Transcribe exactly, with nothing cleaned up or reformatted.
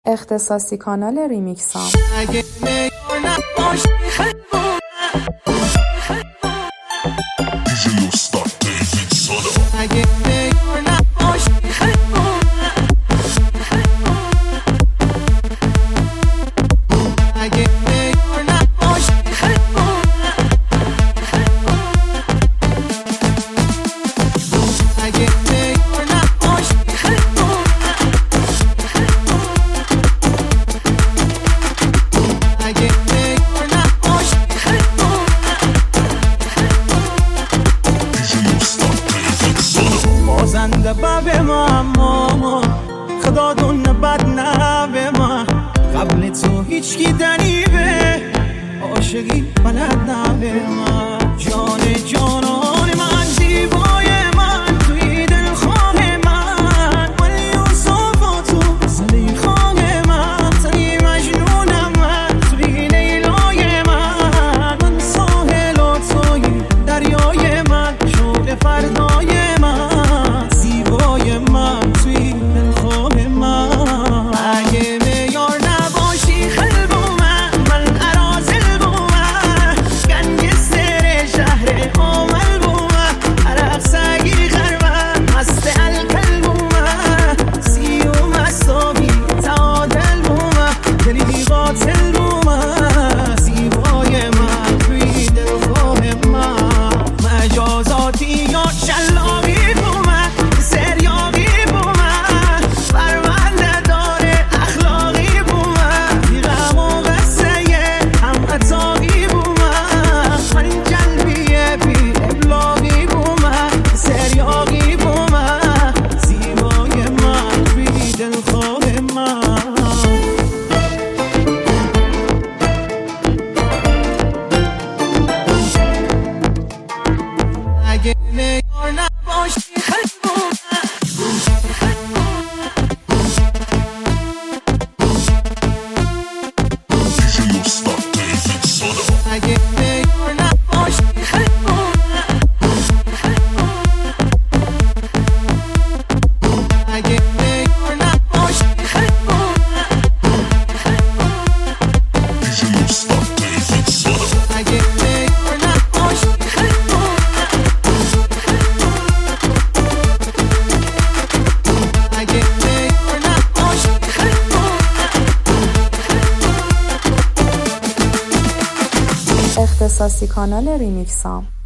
اختصاصی کانال ریمیکسام. اگه میار نباشی خیلی دیجی استاد دیوید سالا. اگه میار نباشی خیلی اگه میار نباشی خیلی اگه میار نباشی خیلی بازنده باب ما اما خدا دون بد نبه ما قبل تو هیچ کی دنیبه عاشقی بلد نبه ما جان جانان من زیبای من توی دل خواه من ولی یوسف و تو زلیخای من تنی مجنونم من توی لیلای من من ساحل و توی دریای من شوق فردای من زیبای من توی دلخواه من اگه میار نباشی خلب من من ارازل بومن گنگستر شهر آمل بومن عرق سگی غربن مست الکل بومن سی و مستابی تعادل بومن دلی قاتل بومن زیبای من توی دلخواه من مجازاتی یا شلاقی اگه میار نباشی خیلی اگه میار نباشی خیلی اگه میار نباشی خیلی اگه میار نباشی خیلی اگه میار نباشی خیلی اختصاصی کانال ریمیکسام.